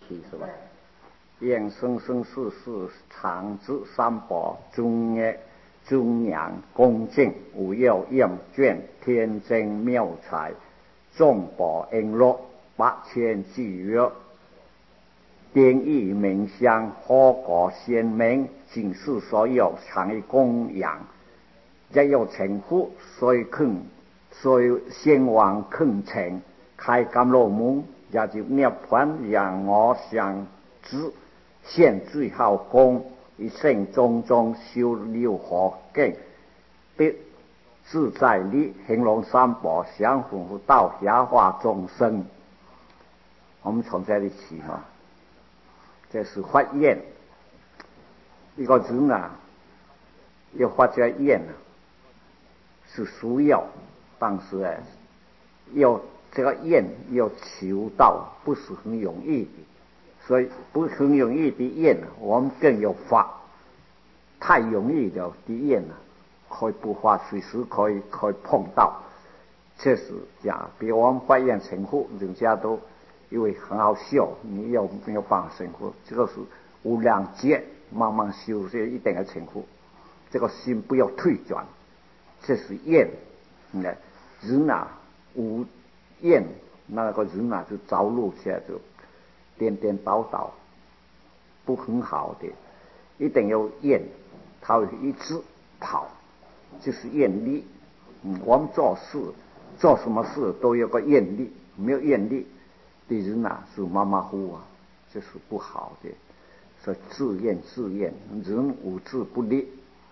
题是吧？愿生生世世常知三宝，诸业诸娘恭敬，无有厌倦，天真妙才，众宝璎珞，8000俱乐，典义名香，花果鲜明，尽是所有常以供养。也有成佛，所以先往恳请，开甘露门，也就涅槃，让我想知。现最后功，一生种种修六合境，得自在力，恒隆三宝相辅道下化众生。我们从这里起哈，这是发愿。一个人啊，要发这愿啊，是需要，但是啊，要这个愿要求到，不是很容易的。所以不是很容易的愿，我们更要发。太容易的愿了，可以不发，随时可以碰到。确实讲，比如我们发愿成佛，人家都因为很好笑，你有没有办法成佛？这个是无量劫慢慢修，这一定要成佛。这个心不要退转，这是愿。人啊无愿，那个人啊就着路起来就颠颠倒倒，不很好的，一定要愿，他会一直跑，就是愿力。我们做事做什么事都有个愿力，没有愿力的人啊是马马虎虎啊，这是不好的。所以自愿，人无志不立。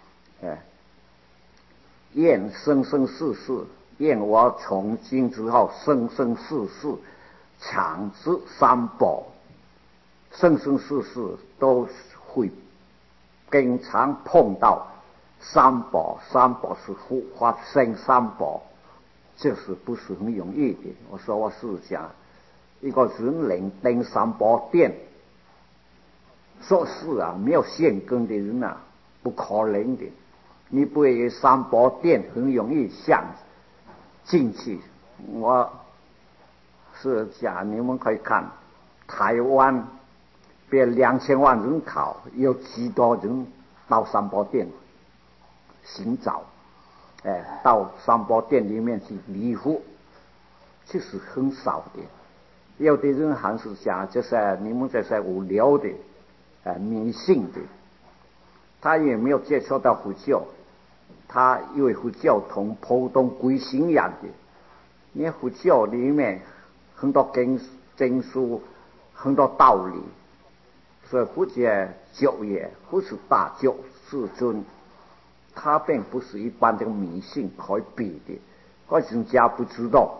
愿生生世世，愿我从今之后生生世世常知三宝。生生世世都会经常碰到三宝，三宝是发生三宝，这是不是很容易的？我说我是讲，一个人能登三宝殿，说是啊，没有现根的人啊，不可能的。你不会三宝殿很容易想进去。我是讲，你们可以看台湾。别2000万人口，有几多人到三宝殿寻找？到三宝殿里面去礼佛，其实很少的。有的人还是讲，就是你们这是无聊的，迷信的。他也没有接触到佛教，他以为佛教同普通鬼信仰的。因为佛教里面很多经书，很多道理。所以佛教教也不是大教世尊，他并不是一般这个迷信可以比的。人家不知道，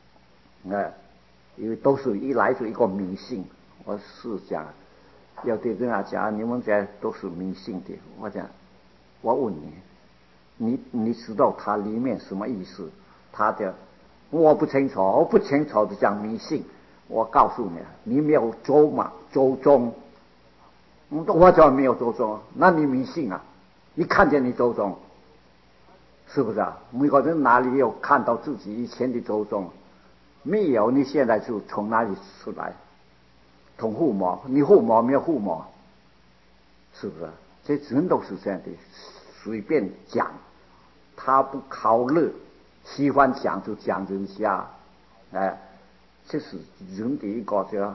因为都是一来自一个迷信。我是讲，有的人啊讲你们这都是迷信的。我讲，我问你知道它里面什么意思？他的我不清楚，我不清楚的讲迷信。我告诉你，你没有周嘛，周中。我就没有周中，那你迷信啊？你看见你周中，是不是啊？每个人哪里有看到自己以前的周中？没有，你现在就从哪里出来？从父母，你父母没有父母，是不是？这人都是这样的，随便讲，他不考虑，喜欢讲就讲人家，这是人的一个叫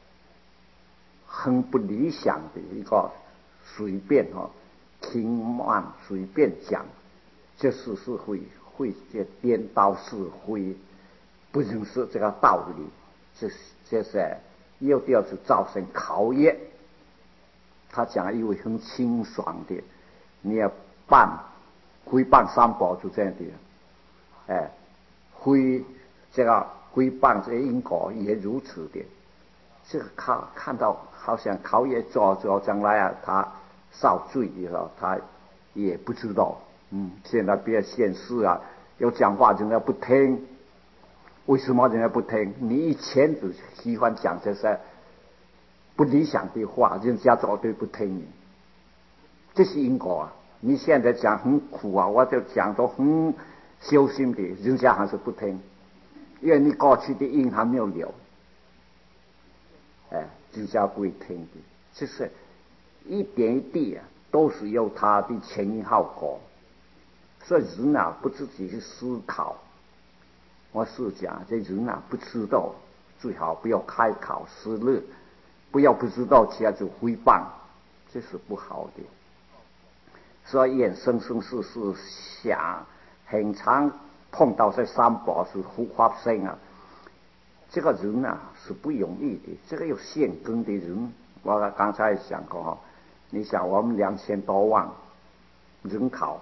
很不理想的一个随便轻慢随便讲，这是会这颠倒是非，不认识这个道理，这是有的是造成考验。他讲因为很清爽的，你要诽谤三宝就这样的，这个诽谤这因果也如此的。这个看到好像考验做将来啊，他受罪以后，他也不知道。现在别现世啊，有讲话人家不听，为什么人家不听？你以前就喜欢讲这些不理想的话，人家绝对不听你。这是因果啊！你现在讲很苦啊，我就讲都很修心的，人家还是不听，因为你过去的因还没有了。 就叫归天的，就是一点一滴啊，都是有它的前因后果。所以人啊，不自己去思考。我是讲，这人啊，不知道，最好不要开口施乐，不要不知道起来就诽谤，这是不好的。所以人生生世世想，很常碰到这三宝是护法神啊。这个人啊是不容易的，这个有现根的人，我刚才讲过哈，你想我们2000多万人口，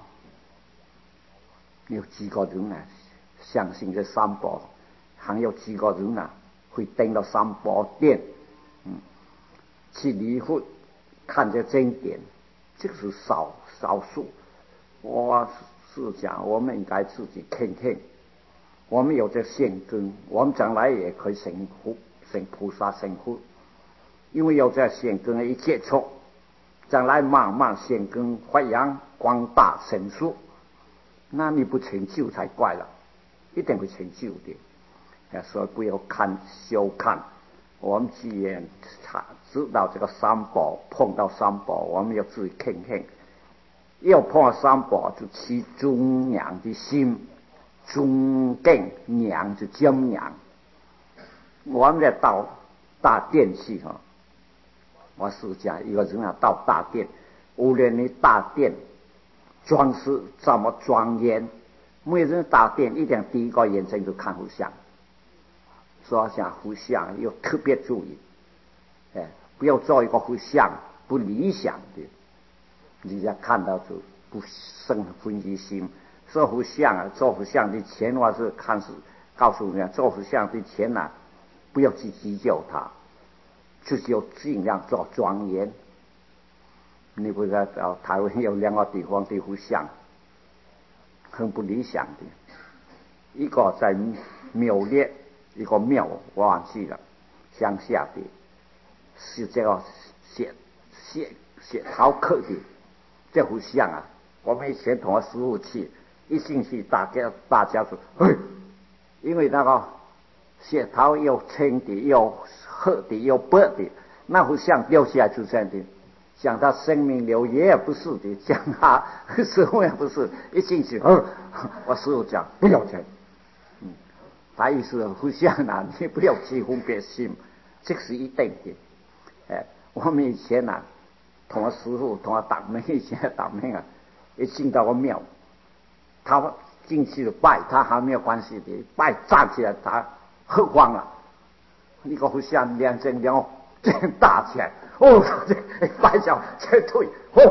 有几个人啊相信这三宝？还有几个人啊会登到三宝殿，去礼佛看这经典？这个是少数。我是讲，我们应该自己看看。我们有这现根，我们将来也可以成菩萨成佛，因为有这现根一接触，将来慢慢现根发扬光大成熟，那你不成就才怪了，一定会成就的。所以不要小看。我们既然知道这个三宝，碰到三宝，我们要自己看看。要碰到三宝，就起忠良的心。尊敬娘就敬娘，我们要到大殿去哈。我是讲一个人啊，到大殿，无论你大殿装饰这么庄严，每人大殿一定第一个眼睛就看佛像。所以讲佛像要特别注意，不要做一个佛像不理想的，人家看到就不生欢喜心。做佛像啊，做佛像的钱，我是告诉你，做佛像的钱啊，不要去计较它，就是要尽量做庄严。你不知道台湾有2个地方的佛像很不理想的，一个在庙列，一个庙我忘记了，乡下的，是这个写陶刻的这佛像啊。我们以前同我师父去。一进去，大家说，因为那个石头又青的，又黑的，又白的，那佛像掉下来就这样的。讲他生命流也不是的，讲他师父也不是。一进去，我师父讲不要钱，他意思佛像啊，你不要起分别心，这是一定的。我们以前啊，同我师父同我打门，以前打门啊，一进到个庙。他进去了拜，他还没有关系的，拜站起来他喝慌了，一个佛像2斤2这样大起来，拜脚再退，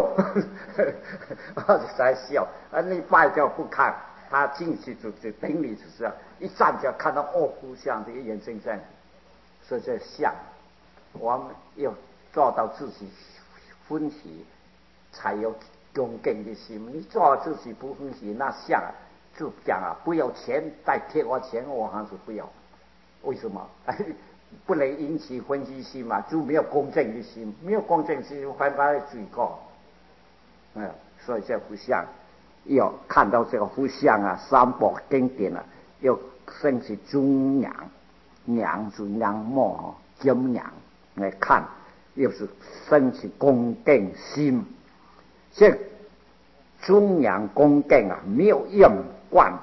我在笑，你拜脚不看，他进去就顶礼就是，一站起来看到佛像这个眼睛这样，所以这像，我们要做到自己欢喜，才有恭敬的心。你做自己不欢喜，那像就讲啊，不要钱再贴我钱，我还是不要。为什么？不能引起欢喜心嘛，就没有公正的心，没有公正心，反而罪过。所以这佛像要看到这个佛像啊，三宝经典啊，要升起尊娘就娘貌敬娘来看，又是升起恭敬心。这尊仰恭敬啊，没有用惯，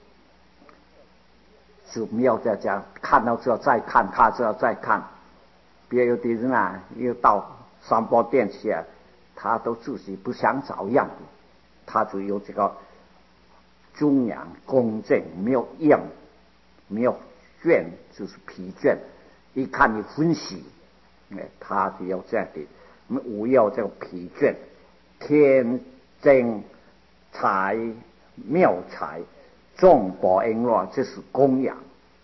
就没有在讲看到之后再看，看之后再看。别有的人啊，又到三宝殿去啊，他都自己不想找样的，他就有这个尊仰恭敬，没有用，没有倦，就是疲倦。一看你欢喜，他就有这样的，无有这个疲倦。天真财妙财众宝璎珞，这是供养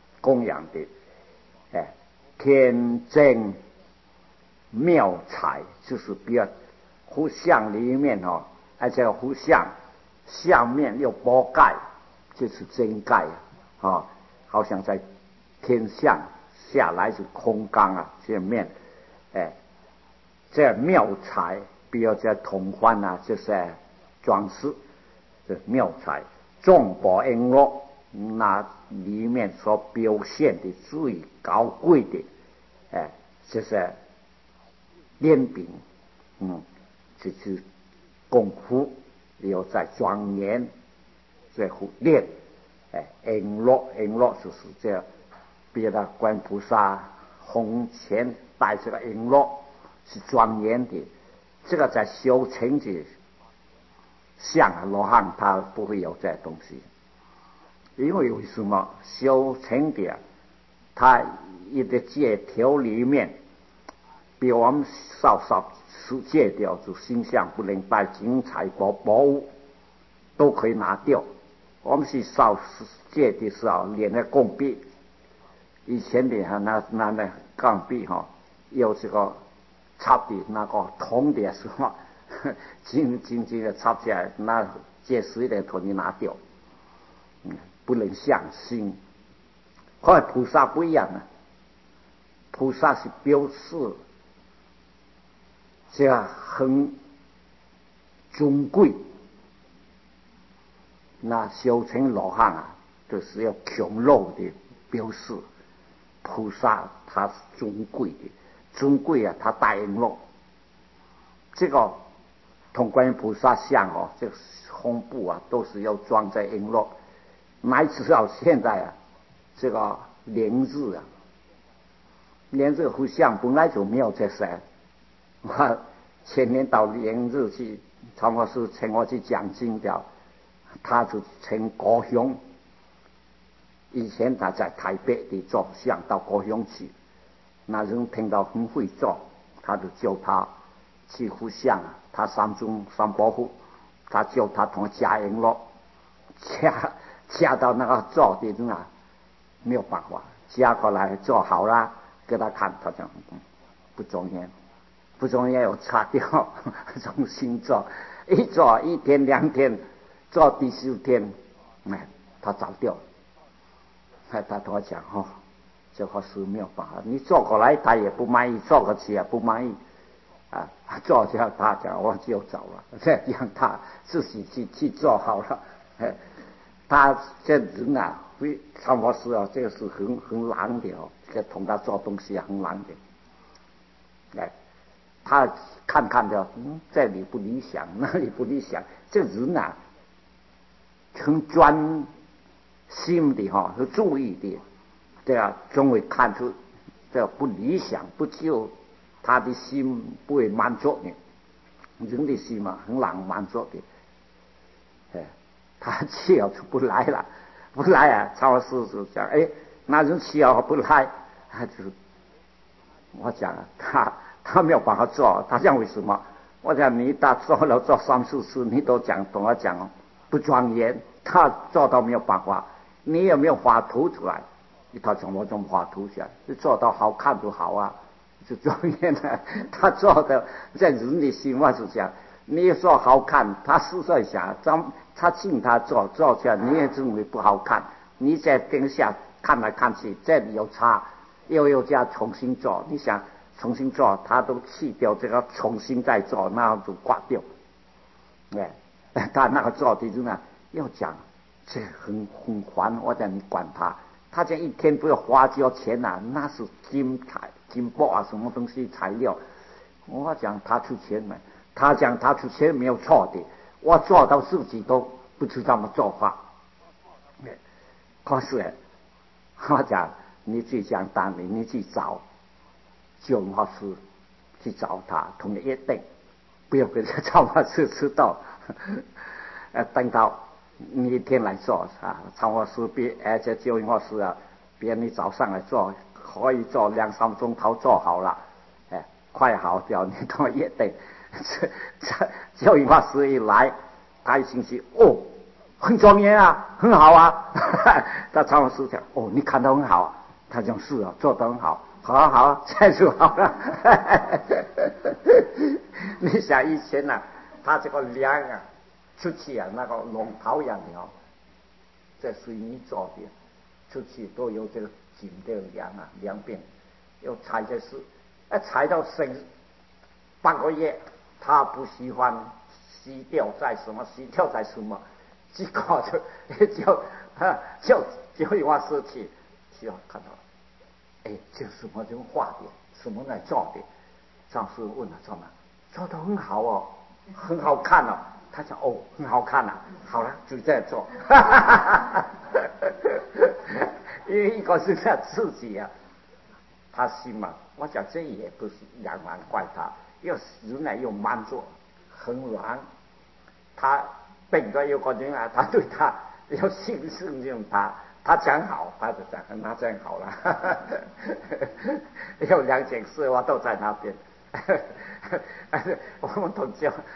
的。天真妙财就是比较佛像里面而且佛像下面有宝盖，这是真盖好像在天上下来是空缸啊，这面这妙财。比如这铜环啊，就是装饰，这妙彩众宝璎珞，那里面所表现的最高贵的，就是练兵，就是功夫，又在庄严，最后练，璎珞就是这样，别的观音菩萨红前带这个璎珞是庄严的，这个在修成的像罗汉他不会有这东西，因为为什么修成的他一个戒条里面，比我们稍戒掉，就形象不能带金财宝物都可以拿掉。我们是少戒的时候练那贡币，以前的那钢币有这个插的那个铜的是吧？紧的插起来，那戒水的头你拿掉，不能相信。后来菩萨不一样啊，菩萨是表示这样很尊贵，那修成罗汉啊，就是要穷肉的表示。菩萨他是尊贵的，尊贵啊，他带璎珞，这个同观音菩萨像这个红布啊，都是要装在璎珞。乃至到现在啊，这个莲日啊，莲日佛像本来就没有这些。我前年到莲日去，常法师请我去讲经的，他就请高雄。以前他在台北的做像到高雄去，那人听到很会做，他就叫他去佛像，他三宝佛，他叫他同加璎珞，加到那个做的人啊，没有办法，加过来做好了给他看，他讲不中间，要擦掉，重新做，一做1天2天，做第4天，他找掉了。他跟我讲这个是没有办法，你做过来他也不满意，做过去也不满意啊，做掉他讲我就走了，这样他自己去做好了。他这人啊，常法师啊，这个是很懒的这个同他做东西很懒的。他看的，这里不理想，那里不理想，这人啊，很专心的很注意的，这样总会看出这不理想，不就他的心不会满足的，人的心嘛很难满足的。他去了就不来了，不来啊，常法师就讲，那人去了不来，就是我讲他没有办法做，他讲为什么？我讲你做了做3、4次，你都跟我讲不庄严，他做到没有办法。你有没有画图出来？他从我中画图下，就做到好看就好啊，就庄严了。他做的在人的心，我是讲，你说好看，他试算一下，他请他做出来，你也认为不好看，你在跟下看来看去，这里有差，又加重新做，你想重新做，他都弃掉这个，重新再做，那就挂掉。他那个做的人呢，要讲。这很烦，我讲你管他讲1天不要花交钱啊，那是金箔啊，什么东西材料？我讲他出钱嘛，他讲他出钱没有错的，我做到自己都不知道怎么做法。可是我讲你自己讲单位，你去找就法师去找他，同你约定，不要给这教法师知道。等到你1天来做常法师这教法师啊，别你早上来做，可以做2、3钟头做好了，快好掉，你同我约定。教法师一来，他一星期很庄严啊，很好啊。他常法师讲你看得很好，他讲是啊，做得很好，好，再做好了。你想以前他这个梁啊出去啊，那个龙头一样的这水泥做的，出去都有这个紧的梁边，要踩着是，踩到半个月，他不喜欢洗掉在什么，结果就一话事去看到，这什么人画的，什么来做的？ 张师傅问了做吗？做得很好哦，很好看哦。他讲哦，很好看啊，好了，就这样做。因为一个是他自己啊，他心嘛，我讲这也不是两难怪他，又人来又慢做，很软。他病的有个人啊，他对他有信心用他讲好，他就讲那讲好了。有两件事我都在那边。我们都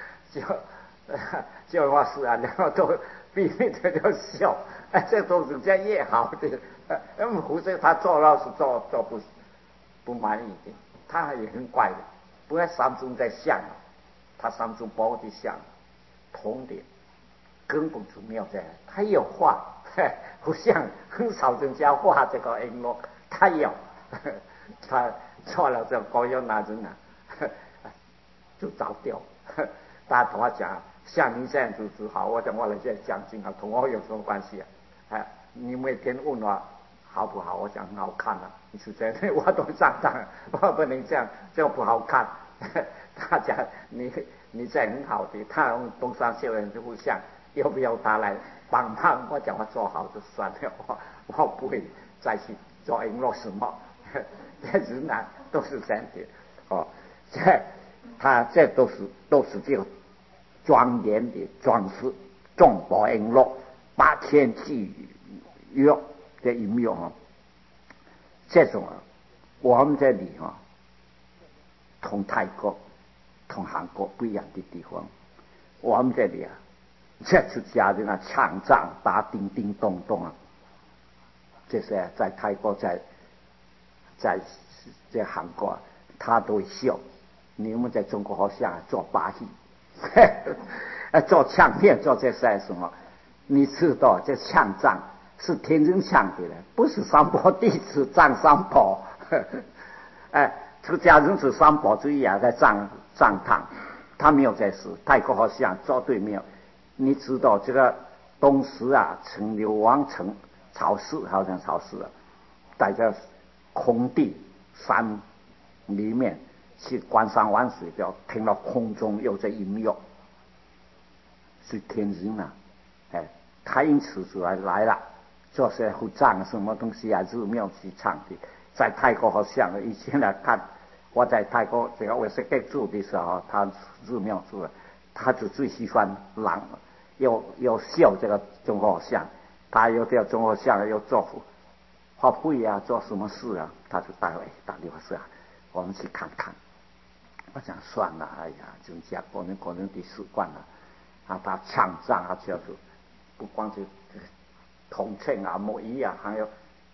就话是啊，然后都闭密的就笑，这都是这越好的。因为胡适他做老是做不满意的，他也很怪的。不过三中在像，他三中包的像同的，根本就没有这样。他有画，不像很少人家画这个璎珞，他有，他做了这高要拿人啊，就着掉。大家同我讲，像你这样就好。我讲我来这讲经啊，同我有什么关系啊？你每天问我好不好？我讲很好看啊。你是这样，我都上当，我不能这样，这不好看。他讲你这样很好的，他用东山秀人就不像，要不要他来帮忙？我讲我做好就算了，我不会再去做璎珞什么。这人啊都是这样的哦，这都是这个庄严的装饰，众宝璎珞8000计约的音乐啊，这种啊，我们这里啊，同泰国、同韩国不一样的地方。我们这里啊，这出家人啊，唱仗打叮叮咚咚啊，这些在泰国在韩国啊，他都会笑。你们在中国好像做把戏，做唱片，做这些什么？你知道这唱仗是天人唱的了，不是三宝弟子唱三宝。出家人是三宝之一啊，在藏堂，他没有在事。泰国好像做对没有？你知道这个东石啊，成流王城朝市，好像朝市啊，在这空地山里面去观山玩水，就听到空中有这音乐，是天人啊！他因此就来了，做些护藏什么东西啊，寺庙去唱的。在泰国好像以前来看，我在泰国这个我是给住的时候，他寺庙住了，他就最喜欢朗，又笑这个中国像，他又叫中国像又做发会啊，做什么事啊，他就打电话说啊，我们去看看。我讲算了，哎呀，人家个人的习惯了啊，他唱仗啊，就是不光是铜磬啊、木鱼啊，还有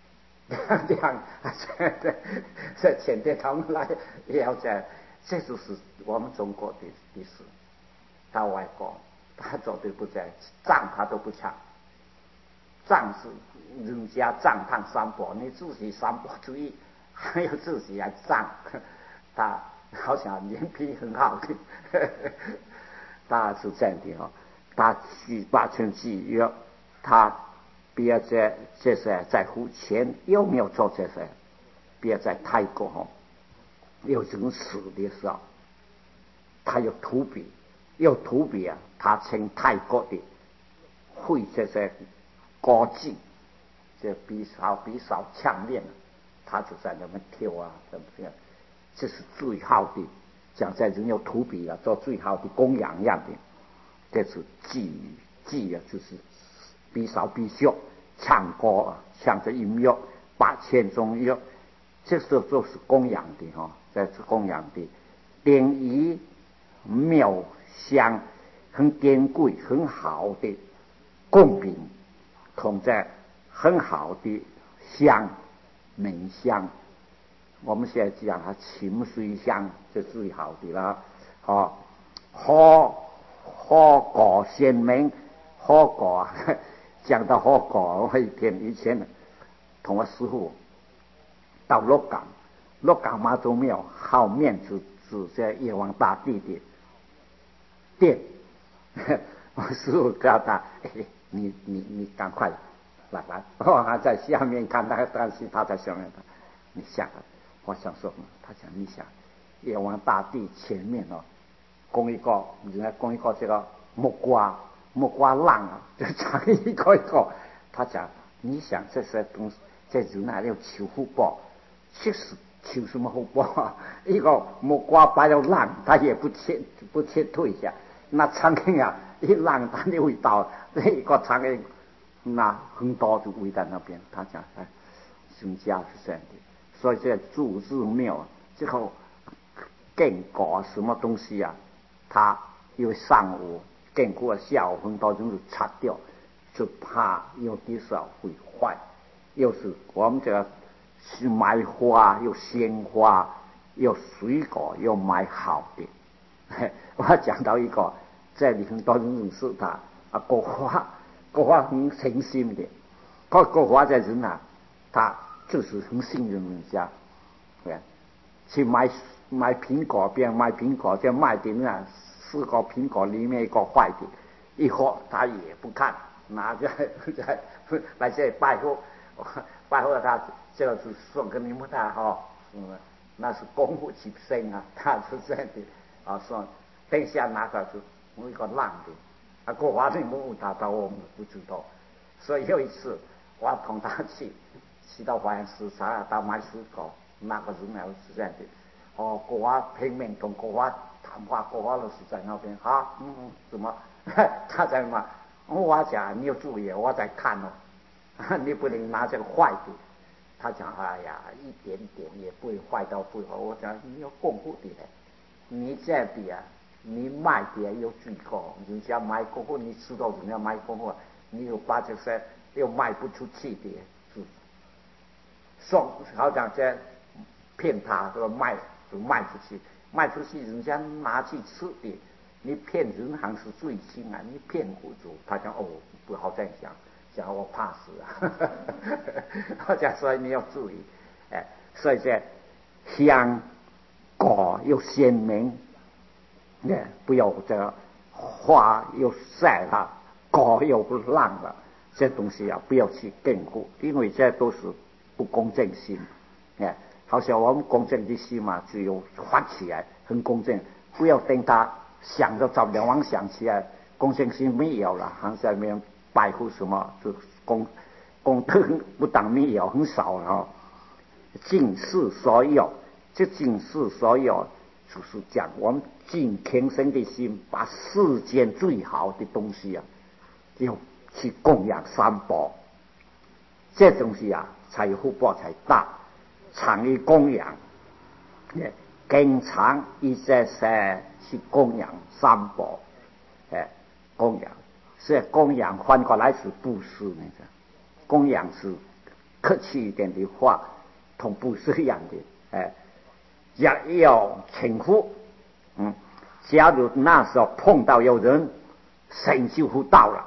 这前天他们来也要这就是我们中国的事。到外国，他绝对不在仗，他都不唱。仗是人家仗唱三宝，你自己三宝主义，还有自己来仗，他好像脸皮很好的。他是这样的哈，他去8000计约，他别这些在乎钱有没有做这些？别在泰国哈，有人死的时候，他有土比啊，他请泰国的会这些歌妓，这比少强烈，他就在那边跳啊，怎么样？这是最好的，讲在人有土比啊，做最好的供养样的。这是妓啊，就是比少唱歌啊，唱着音乐8000中乐，这都是供养的哈，这是供养的。典仪妙香，很珍贵、很好的贡品，同在很好的香冥香。我们现在讲它清水香，这最好的啦。花果鲜明，花果啊，讲到花果，我以前同我师傅到鹿港妈祖庙后面是在玉皇大帝的店。我师傅叫他，你赶快来，我还在下面看他，但是他在下面，你下来。我想说，他讲你想， 也往大地前面哦，供一个，人家供一个这个木瓜浪啊，就长一个一个。他讲，你想这些东西在人那要求福报，其实求什么福报啊？一个木瓜把了浪，他也不切退下。那苍蝇啊，一浪它的味道，一个苍蝇那很多就围在那边。他讲，哎，人家是这样的，所以这住日庙这个更果什么东西啊？他因为上午更过下午很多人就擦掉，就怕有的时候会坏。又是我们这个是买花，有鲜花，有水果，又买好的。我讲到一个，这里很多人认识他啊，国华很诚心的，国华在人啊，他就是很信任人家，对，去买苹果，别人买苹果，就卖的那4个苹果里面一个坏的，一盒他也不看，拿着来这里拜货他，这个是送给你们的哈，那是功夫起身啊，他是这样的啊，说等下拿个是我一个烂的，啊，国华的木他我们不知道，所以有一次我同他去到花园市场他买水果，那个人呢是这样的，哦，国华拼命同国华谈话，国华老师在那边啊，怎么他在嘛？我讲你要注意，我在看哦，你不能拿这个坏的。他讲，哎呀，一点点也不会坏到不好。我讲你要功夫的嘞，你这样的啊，你卖的要注意过，人家买过后，你知道人家买过后，你又把这些又卖不出去的，是送好像这骗他，说卖就卖出去，人家拿去吃的，你骗人还是最轻啊，你骗户主，他讲哦，不好这样讲我怕死啊，我讲所以你要注意，所以这香果又鲜明，不要这个花又晒了，果又不烂了，这东西啊不要去眷顾，因为这都是不公正心，好像我们公正的心嘛，只有发起来很公正，不要等他想着找两妄想起来，公正心没有了，还在那边拜护什么，就功德不当没有，很少了。尽世所有，这尽世所有就是讲我们尽平生的心，把世间最好的东西啊，就去供养三宝，这东西啊才有福报才大。常于供养，经常一直在去供养三宝，供养，所以供养翻过来是布施那个，供养是客气一点的话，同布施一样的，也要称呼，假如那时候碰到有人成就福到了，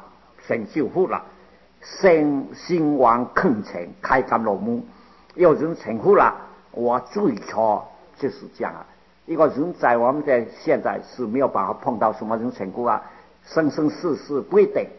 兴亡坑成开甘露木，有人成福了，我最初就是这样啊。一个人在我们的现在是没有办法碰到什么人成福啊，生生世世不一定，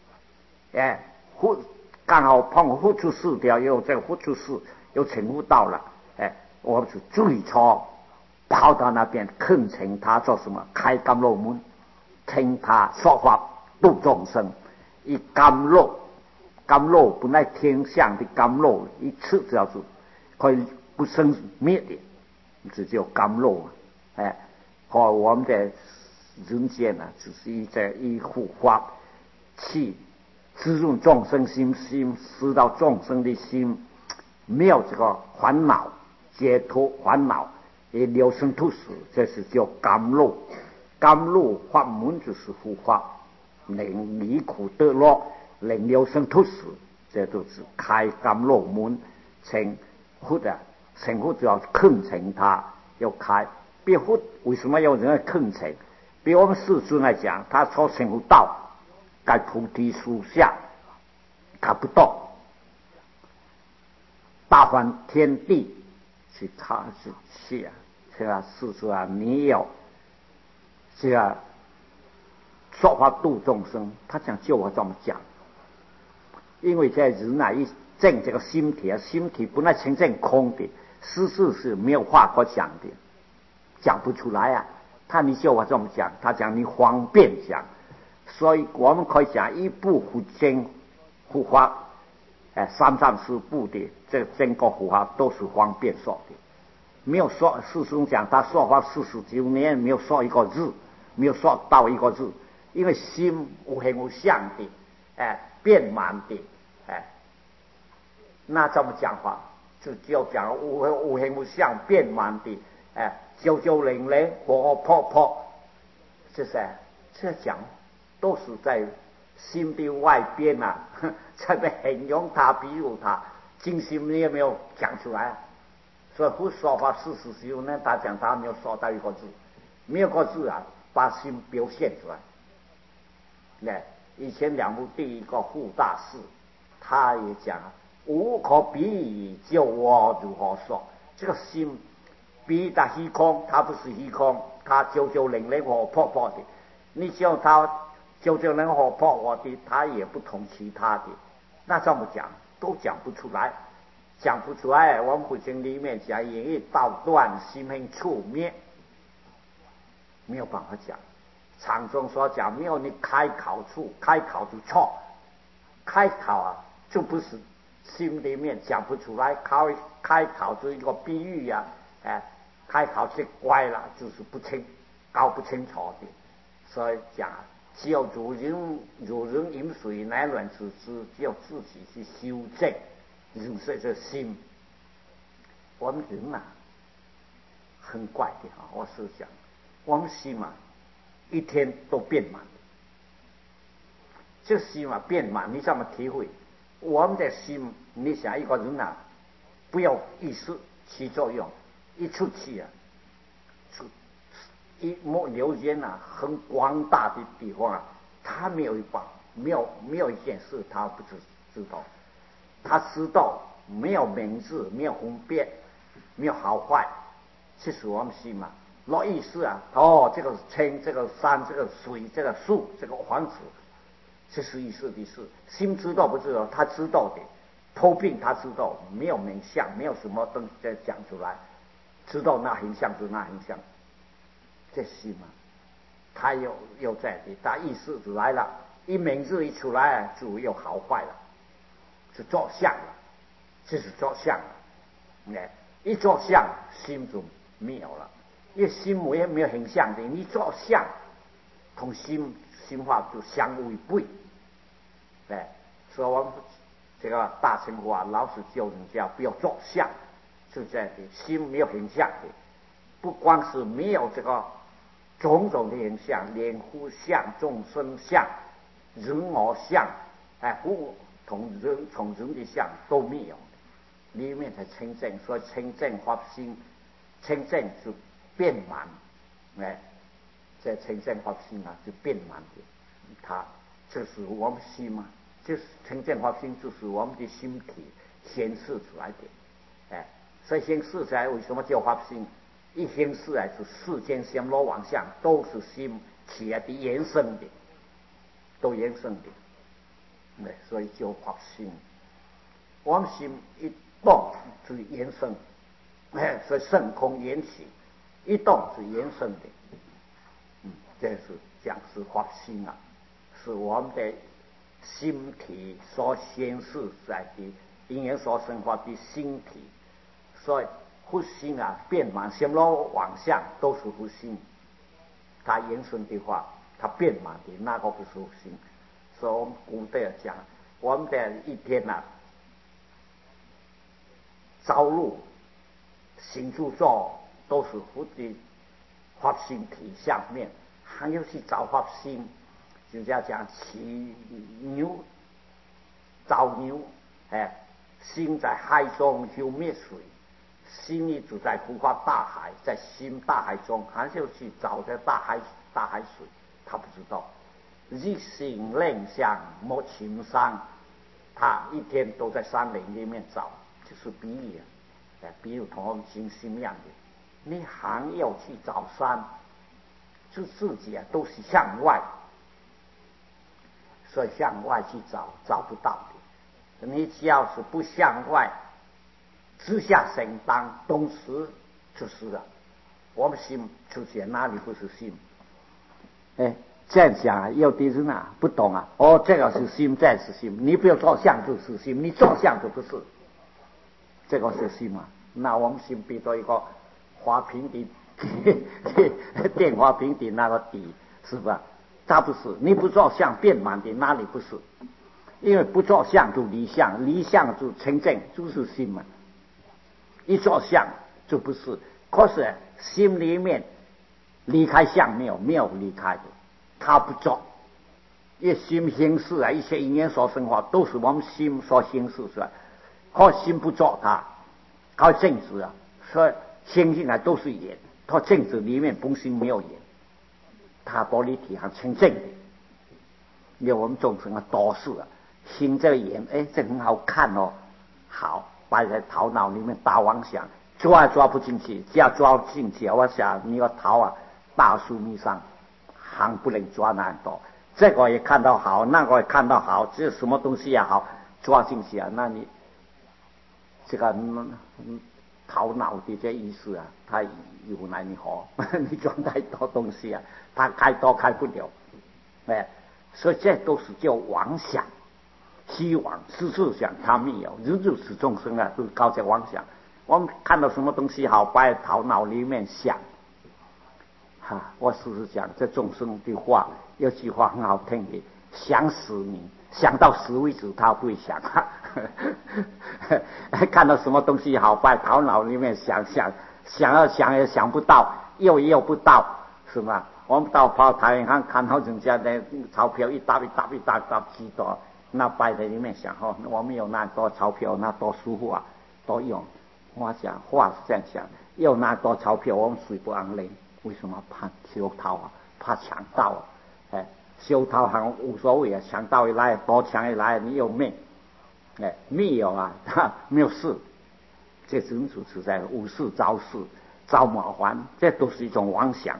刚好碰付出世掉，有这个付出世又成福到了，我就最初跑到那边坑成他做什么？开甘露门，听他说法度众生。以甘露本来天上的甘露，一吃只要是可以不生灭的，这叫甘露啊！和我们的人间呢，只是以护法去滋润众生心，使到众生的心没有这个烦恼，解脱烦恼。流生吐死，这是叫甘露。甘露法门就是护法，能离苦得乐，能流生吐死，这都是开甘露门。成佛就要坑成它，要开。别佛为什么要人家坑成？比我们世尊来讲，他说成佛道，在菩提树下，他不动，大梵天地去看去啊。这个世尊啊，你有这个说法度众生，他讲就我这么讲，因为在人啊一正这个心体本来真正空的，实是没有话可讲的， 讲不出来啊。你叫我这么讲，他讲你方便讲，所以我们可以讲一部佛经护法，334部的这整个护法都是方便说的，没有说师兄讲他说法49年没有说一个字，没有说到一个字，因为心无形无相的，变满的，那怎么讲法？就讲无形无相变满的，990活泼泼，这讲都是在心的外边啊，在形容它，比如它，精心你也没有讲出来，所以佛说法49呢，他讲他没有说到一个字，没有个字啊，把心表现出来。以前两部第一个护大师，他也讲无可比拟，就我如何说？这个心比它虚空，它不是虚空，它990活泼泼的。你叫它990活泼泼的，它也不同其他的。那这么讲都讲不出来，讲不出来。我们佛经里面讲言语道断，心行处灭，没有办法讲。禅宗所讲，没有你开考处，开考就错，开考啊就不是心里面讲不出来，开考就是一个比喻呀，开考是乖了，就是搞不清楚的，所以讲只有如人饮水，乃卵之知，只有自己去修正，入这个心。我们人啊，很怪的哈，我是讲，我们心嘛，一天都变满，这心嘛变满，你怎么体会？我们的心，你想一个人啊，不要意识起作用，一出去啊，一留间啊，很广大的地方啊，他没有一件事他不知道，他知道没有名字，没有分辨，没有好坏，其实我们心嘛，那意思啊，这个青，这个山，这个水，这个树，这个房子。这是意思的事，心知道不知道？他知道的，偷病他知道，没有名相，没有什么东西再讲出来，知道那形象是那形象，这心嘛，他又在的，他意识就来了，一名字一出来就又好坏了，就作相了，这是作相了，一作相心就没有了，因为心没有形象的，你作相同心法就相违背。所以我们这个大乘法老是教人家不要作相，就这样的，心没有形象的，不光是没有这个种种的形象，连互相、众生相、人我相，同人的相都没有，里面才清净。所以清净法心，清净是变满，这清净法心啊，就变满的，它就是我们心嘛。就是清净法心，就是我们的心体显示出来的，所以显示出来为什么叫法心？一显示来是世间相罗妄相，都是心起来的延伸的，都延伸的，所以叫法心。我们心一动就延伸，所以圣空缘起，一动是延伸的，这是讲是法心啊，是我们的心体所显示出来的，因缘所生发的心体，所以佛心啊变满，相罗妄相都是佛心，它延伸的话，它变满的那个不是佛心。所以我们古代讲，我们的一天啊，朝露行住坐都是佛的法心体下面，还有去找法心。人家讲骑牛找牛，心在海中休灭水，心一直在浮化大海，在心大海中，还是去找这大海水，他不知道。日行令相莫情伤，他一天都在山林里面找，就是比喻比如同我们心一样的，你还要去找山，就自己都是向外。所以向外去找不到的，你只要是不向外，直下神当，东时就是了。 我们心出现哪里不是心？这样想啊，有的人啊不懂啊，这个是心，这是心，你不要做相就是心，你做相就不是，这个是心嘛？那我们心比作一个花瓶的电花瓶的那个底，是吧？它不是，你不做相变满的哪里不是？因为不做相就离相，离相就成正，就是心嘛。一做相就不是，可是心里面离开相没有离开的，他不做。因为心行事啊，一切因缘所生化都是我们心所行事出来，可心不做它正直啊，所以心进来都是眼，它正直里面本心没有眼，它玻璃体还成正的。因为我们众生啊多事啊，心这个眼，这很好看哦，好摆在头脑里面打妄想，抓也抓不进去，只要抓进去，我想你要逃啊，大树迷上，还不能抓那多。这个也看到好，那个也看到好，这什么东西也好，抓进去啊，那你这个头脑的这意思啊，它有奈你何？你装太多东西啊，它开都开不了，所以这都是叫妄想。希望事实上他没有，日是众生啊，都搞这妄想。我们看到什么东西好，摆在头脑里面想。我事实讲，这众生的话，有句话很好听的，想死你，想到死为止，他不会想。看到什么东西好，摆头脑里面想要想也想不到，要不到，是吗？我们到跑台银行看到人家的钞票一沓几多，那摆在里面想我们有那多钞票，那多舒服啊，多用。我想话是这样想，有那多钞票，我们谁不安乐？为什么怕修盗啊？怕强盗啊？修盗还无所谓啊，强盗一来，多强一来，你有命，没有啊，他没有事。这真是在无事找事，找麻烦，这都是一种妄想。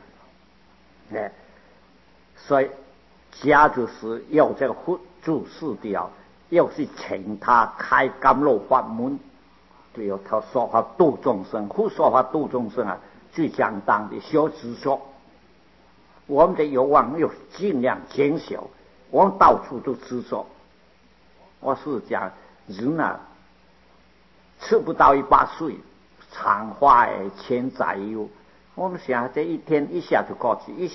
所以家就是要这个佛住世的要去请他开甘露法门，对哦，他说法度众生，佛说法度众生啊，最相当的小执着。我们的欲望要尽量减小，我们到处都执着。我是讲人啊，吃不到100岁，常花钱财忧。我们想这一天一下就过去，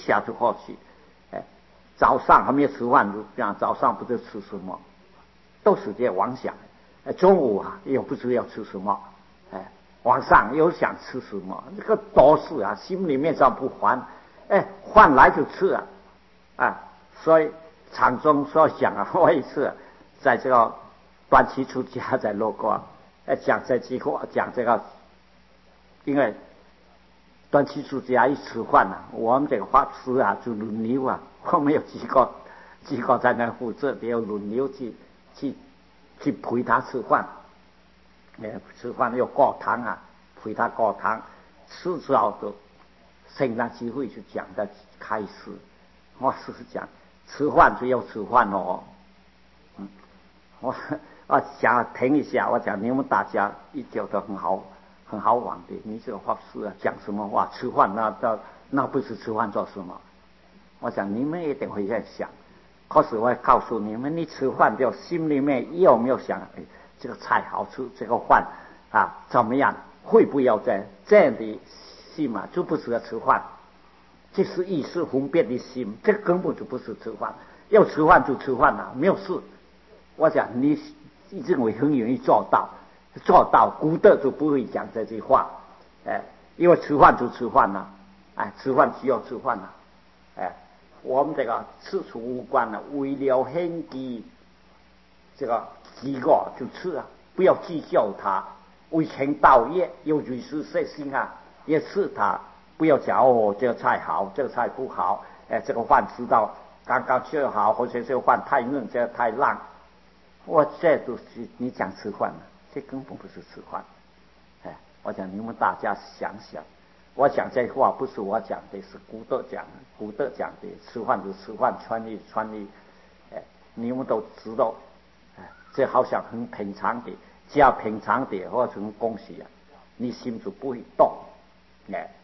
早上还没有吃饭，就这样早上不知吃什么，都是这妄想。中午啊又不知要吃什么，晚上又想吃什么，这个都是啊，心里面上不还，换来就吃所以场中所想啊，我一次在这个短期出家在路过，讲这句话，讲这个，因为短期出家一吃饭我们这个法师啊就轮流啊，我们有几个在那负责，也要轮流去陪他吃饭，吃饭要过堂啊，陪他过堂，吃之后就圣诞机会就讲的开始，我是讲吃饭就要吃饭哦，我讲停一下，我讲你们大家一觉得很好玩的，你这个法师啊讲什么话？吃饭那不是吃饭做什么？我想你们一定会在想，可是我告诉你们，你吃饭就心里面有没有想，这个菜好吃，这个饭怎么样？会不会要这样的心嘛？就不是要吃饭，这是意识分别的心，这根本就不是吃饭。要吃饭就吃饭没有事。我想你认为很容易做到，古德就不会讲这句话，因为吃饭就吃饭吃饭就要吃饭我们这个吃出无关为了很饥，这个饥饿就吃不要计较它，为情道业，有句是色心也吃它，不要讲这个菜好，这个菜不好，这个饭吃到刚刚吃好，或者这个饭太嫩，这个太烂。我这都是你讲吃饭这根本不是吃饭。我讲你们大家想想，我讲这话不是我讲的，是古德讲的，吃饭就吃饭，穿衣，你们都知道，这好像很平常的，只要平常的或者很恭喜你心就不会动，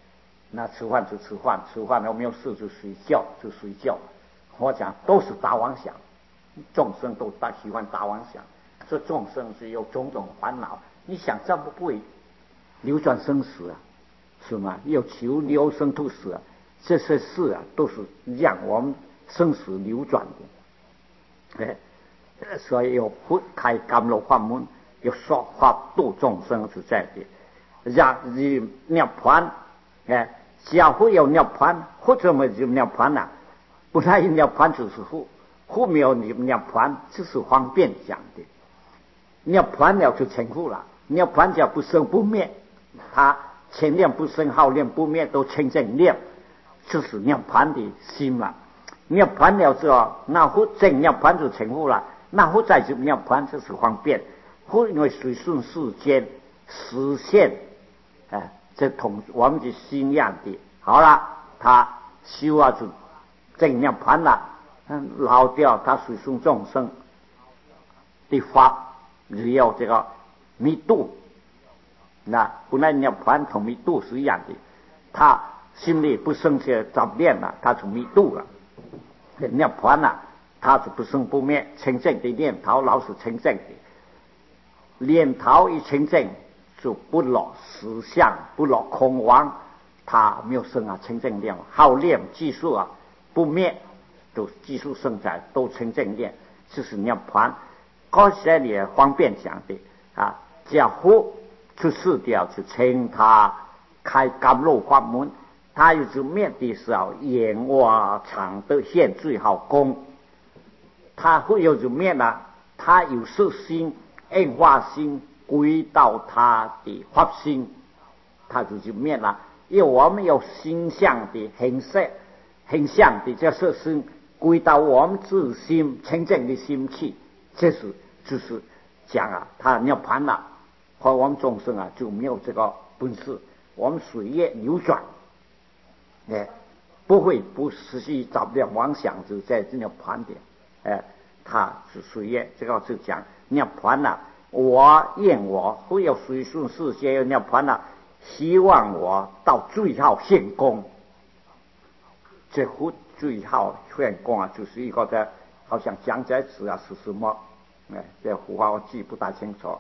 那吃饭就吃饭，吃饭了没有事就睡觉，我讲都是打妄想，众生都喜欢打妄想，这众生是有种种烦恼，你想这不会流转生死啊，是吗？要求流生吐死啊，这些事啊都是让我们生死流转的，所以要开甘露法门，要说法度众生是这样的，让你涅槃，假如有涅槃，或者没有涅槃啊，本来涅槃就是后没有涅槃，这是方便讲的。涅槃了就成佛了，涅槃叫不生不灭，他前念不生，后念不灭，都清净念，这是涅槃的心了。涅槃了之后，那佛正涅槃就成佛了，那佛再就涅槃，这是方便。佛因为随顺世间实现，这同我们的心一样的。好了，他修啊就正涅槃了，老掉他随顺众生的法，只有这个弥度。那本来涅槃同弥度是一样的，他心里不生些杂念了，他就弥度了。涅槃了，他就不生不灭，清净的念头老是清净的，念头一清净就不落实相，不落空妄，他没有生啊清净念，好念技术啊不灭，都技术生在都清净念，这是涅槃。刚才你也方便讲的啊，假如出世掉就请他开甘露法门，他有就灭的时候，眼挖长的现最好功，他会有就灭了，他有色心、恶化心归到他的法心，他就灭了。因为我们有心相的形色、形象的这色心归到我们自心清净的心气，这是就是讲啊，他涅槃了。和我们众生啊就没有这个本事，我们水液流转，不会不实际找不了妄想，就在这涅槃的，他是水液，这个是讲涅槃了。我愿我会有随顺世界有涅槃了，希望我到最后现功。这最后现功啊，就是一个的，好像讲在词啊是什么？这胡话我记不大清楚。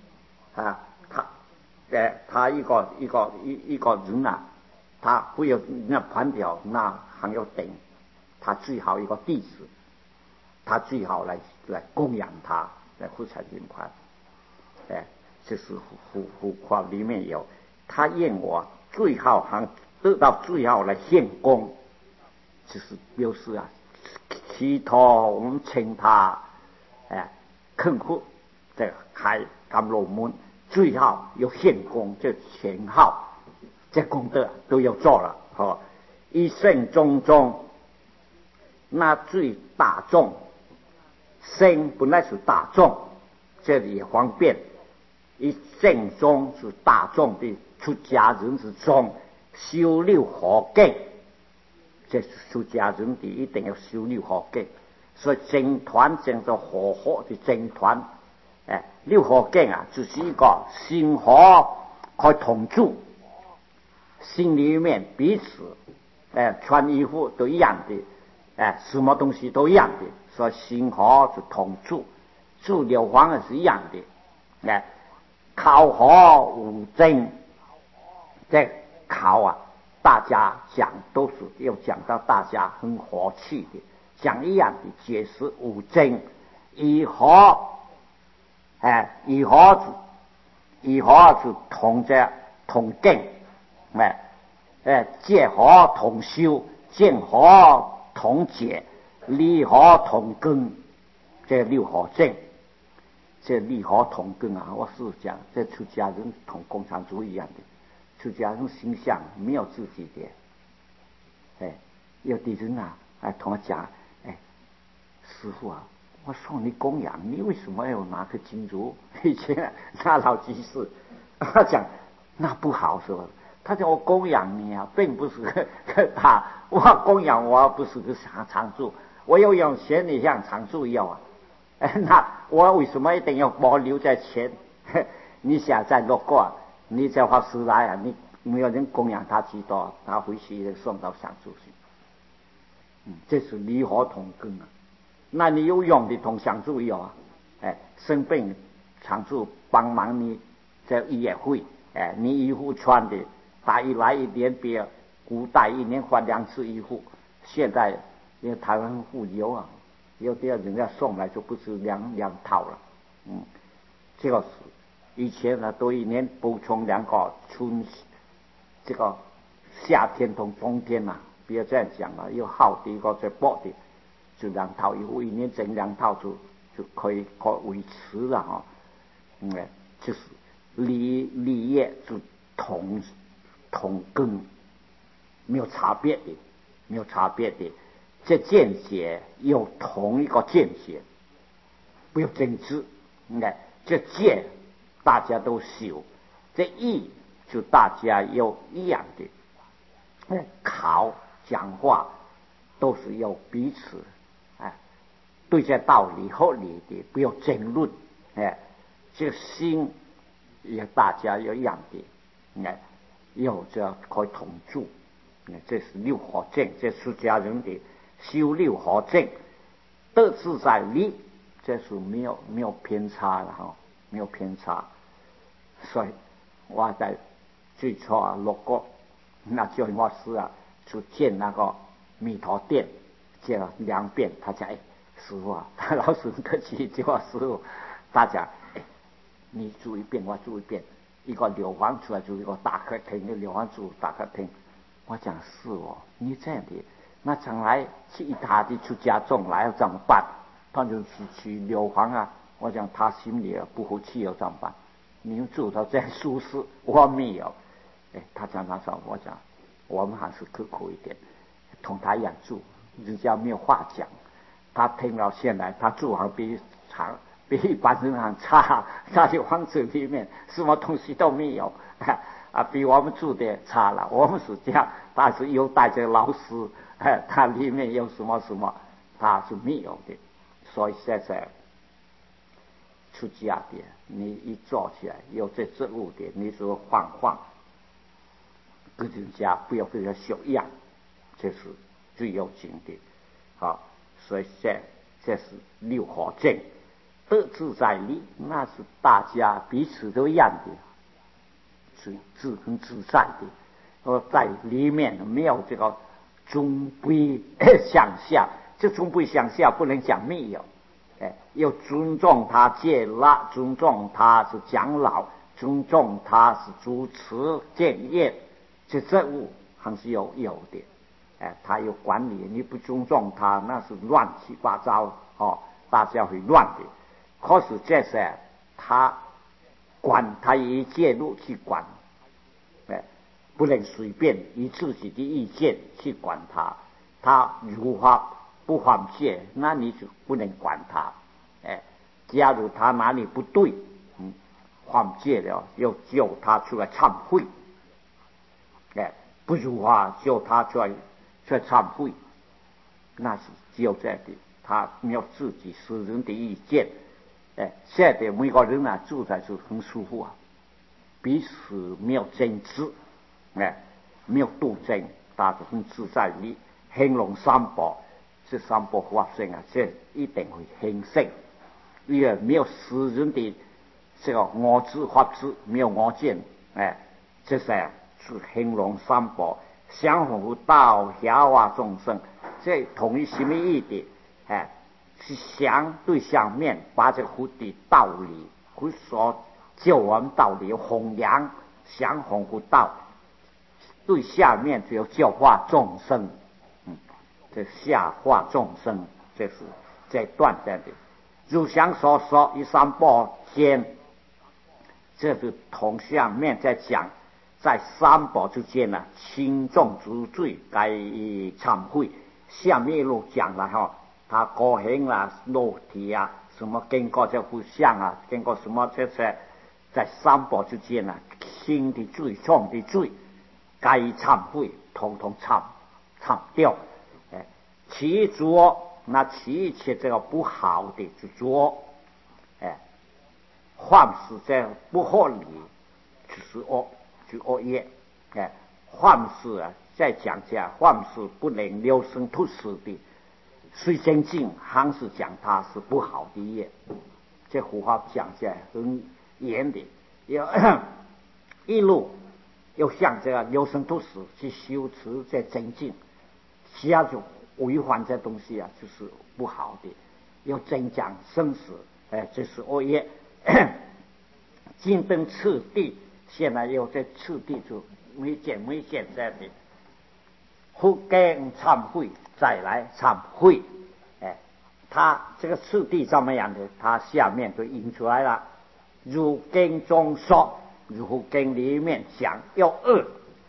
他一个人啊，他会有那盘条，那还要等，他最好一个弟子，他最好来供养他，来护财金盘，这是胡话里面有，他愿我最好还得到最好来献功，就是表示啊，祈祷我们请他，肯护这开甘露门。最好有献功，这前后这功德都要做了。一生中那最大众，生本来是大众，这里也方便。一生中是大众的出家人之中，修六合敬，这是出家人的一定要修六合敬。所以僧团叫做合的僧团。六合敬啊，就是一个心和可以同住，心里面彼此，穿衣服都一样的，什么东西都一样的，所以心和是同住，住六方也是一样的，考和无争，这考啊，大家讲都是要讲到大家很和气的，讲一样的解释无争，以和。以和是同敬，戒和同修，见和同解，离和同根，这六合敬，这离合同根啊！我是讲，这出家人同共产主义一样的，出家人形象没有自己的，有的人啊，同我讲，师父啊。我送你供养，你为什么要拿个金珠？以前那老居士，他讲那不好是吧？他讲我供养你啊，并不是他，我供养我不是个常住，我要用钱你像常住要啊，那我为什么一定要保留在钱？你想在路过，你这话是来啊，你没有人供养他几多，他回去送到想住去。这是离合同根啊。那你有用的同想住有啊，生病常住帮忙你这医药费，你衣服穿的打一来一年比古代一年换2次衣服，现在因为台湾很富有啊，有的人家送来就不是两套了。这个是以前呢都一年补充2个这个夏天同冬天啊，不要这样讲了，有好的一个在薄的，就2套衣服，一年整2套就可以维持了哈。就是立业就同根，没有差别的，这见解有同一个见解，不要争执。这戒大家都修，这义就大家有一样的，考讲话都是有彼此，对这道理合理的，不要争论。这心也大家有一样的，有这可以同住。这是6合正，这出家人的修6合正，得自在力，这是没有偏差了哈，没有偏差。所以我在最初路过那叫我师啊，去见那个弥陀殿，见了2遍，他讲师傅啊，他老是客气，叫我师傅，他讲你住一遍，我住一遍，一个寮房出来就一个大客厅，一个寮房住大客厅。我讲是哦，你这样的，那将来其他的出家众来要怎么办？他就是去寮房啊。我讲他心里不服气要怎么办？你们住到这样舒适，我没有。他常常说，我讲我们还是刻苦一点，同他一样住，人家没有话讲。他听到现在他住好比一般人还差，他的房子里面什么东西都没有比我们住的差了。我们是这样，他是有带着老师，他里面有什么他是没有的。所以现在出家的，你一做起来有这职务的，你说晃跟人家不要跟人家学一样，这是最有劲的。好，所以这是6合正，得自在力，那是大家彼此都一样的，最自跟自在的。在里面没有这个中卑向下，这中卑向下不能讲没有。要尊重他戒腊，尊重他是长老，尊重他是主持建业，这职务还是有的。他有管理，你不尊重他，那是乱七八糟大家会乱的。可是这些他管，他以介入去管，不能随便以自己的意见去管他。他如何不犯戒，那你就不能管他。假如他哪里不对，犯戒了，要叫他出来忏悔。不如叫他出来忏悔，那是只有这样的。他没有自己私人的意见。现在每个人住在就很舒服彼此没有争执，没有斗争，大家很自在的兴隆三宝。这3宝发生这一定会兴盛，因为没有私人的这个我执法执，没有我见，这是兴隆三宝相互道下化众生，这同一什么意的？是相对相面，把这佛的道理，佛所教我们道理弘扬，相弘佛道，对下面只有教化众生。这下化众生，这是在断在的。如想所说，以3宝间，这是同下面在讲，在3宝之间轻重之罪该忏悔。下面一路讲了他高兴裸体什么经过这互相经过什么这些，在3宝之间轻的罪重的罪该忏悔，统统忏掉。其做那其一切这个不好的去做，凡是这不合理，就是恶业， 凡事啊，再讲价，凡事不能留声吐死的，虽真静还是讲它是不好的业。这佛法讲起来很严的，要一路要向这个留声吐死去修持这真静，其他就违反这东西啊，就是不好的。要真讲生死，这是恶业。金灯次第，现在又在次第就没见在的。后根忏悔，再来忏悔。他这个次第怎么样的？他下面就引出来了。如经中说，如经里面讲有恶，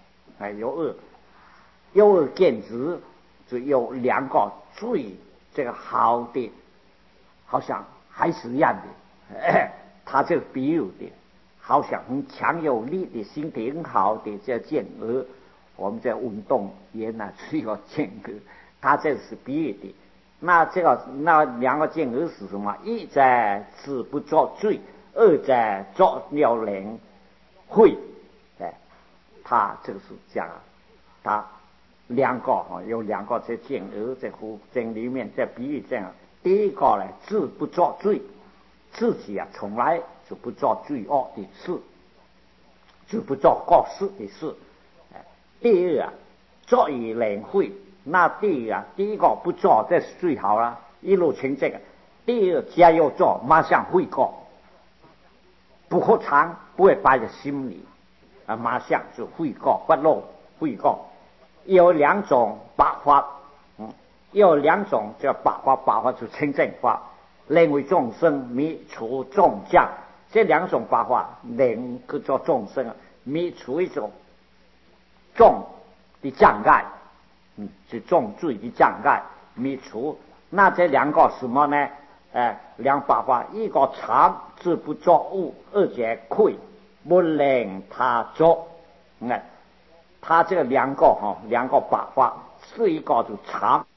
有恶见执，就有两个最这个好的，好像还是一样的。他这个比喻的，好像很强有力的心体很好的这健儿，我们在运动员呢只有健儿，他这是比喻的。那两个健儿是什么？一在自不作罪，二在作了人会。他这个是讲他两个有两个在健儿在佛经里面在比喻这样。第一个呢，自不作罪，自己啊从来就不做罪恶的事，就不做过失的事。第二啊，作以人会。那第一个不做，这是最好了，一路成这个。第二加油做，马上会过，不喝长不会摆在心里马上就会过，不漏会过。有两种八法，有两种叫八法就清正法，能为众生灭除众障。这两种八法能够做众生灭除一种众的障碍。是重罪的障碍灭除。那这两个什么呢？两把法，一个常自不作恶，二者愧不令他作。他这个两个把法，是一个就常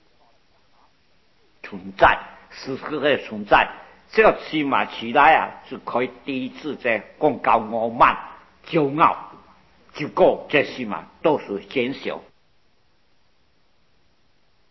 存在，时时的存在。这个起码起来啊，就可以抵制这功高傲慢、骄傲，结果这起码都是减少。